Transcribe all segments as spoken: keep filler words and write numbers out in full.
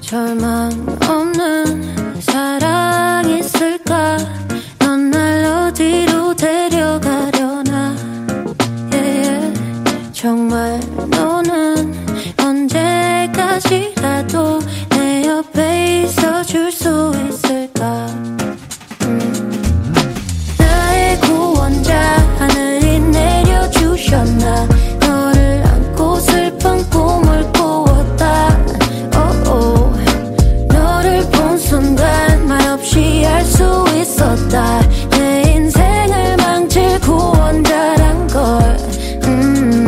절망 없는 사랑 있을까? 넌 날 어디로 데려가려나? yeah, yeah. 정말 너는 언제까지라도 내 옆에 있어줄 수 있을까? 음. 나의 구원자 하늘이 내려주셨나? 너를 안고 슬픈 꿈을 꾸었다. oh, oh. 너를 본 순간 말없이 알 수 있었다. 내 인생을 망칠 구원자란 걸. 음.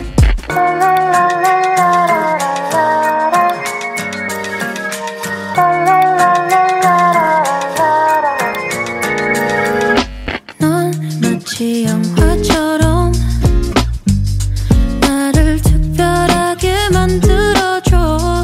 넌 마치 영화처럼 나를 특별하게 만들어줘.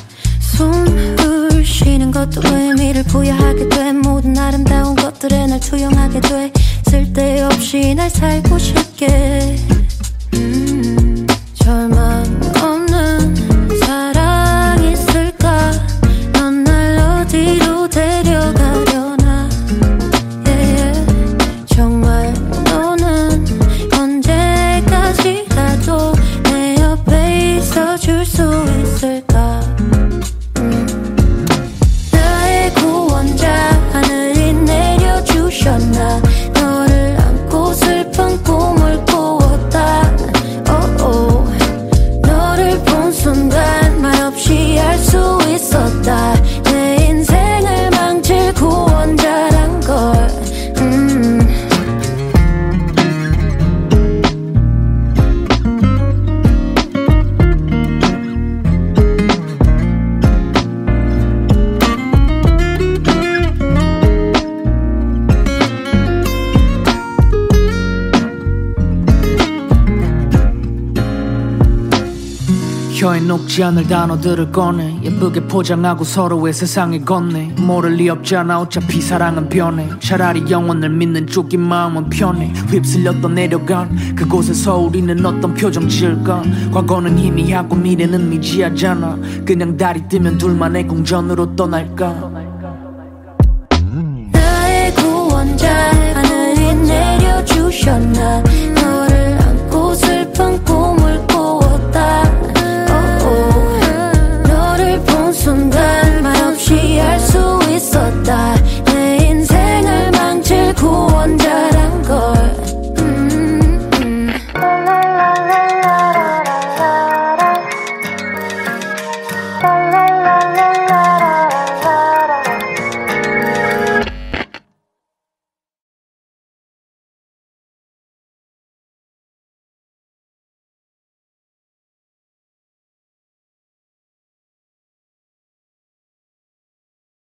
숨을 쉬는 것도 의미를 부여하게 돼. 모든 아름다운 것들에 날 투영하게 돼. 쓸데없이 날 살고 싶게. 음, 절망 없는 사랑 있을까? 넌 날 어디로 데려가려나? yeah, yeah. 정말 너는 언제까지라도 내 옆에 있어줄 수 있을까? 음. 나의 구원자 하늘이 내려주셨나? 너를 안고 슬픈 꿈을 꾸었다. oh, oh. 너를 본 순간 말없이 알 수 있었다. 내 인생을 망칠 구원자란 걸. 음. 혀에 녹지 않을 단어들을 꺼내 예쁘게 포장하고 서로의 세상에 건네. 모를 리 없잖아 어차피 사랑은 변해. 차라리 영원을 믿는 쪽인 마음은 편해. 휩쓸렸던 내려간 그곳에서 우리는 어떤 표정 지을까? 과거는 희미하고 미래는 미지하잖아. 그냥 달이 뜨면 둘만의 공전으로 떠날까? 나의 구원자 하늘이 내려주셨나? 너를 안고 슬픈 꿈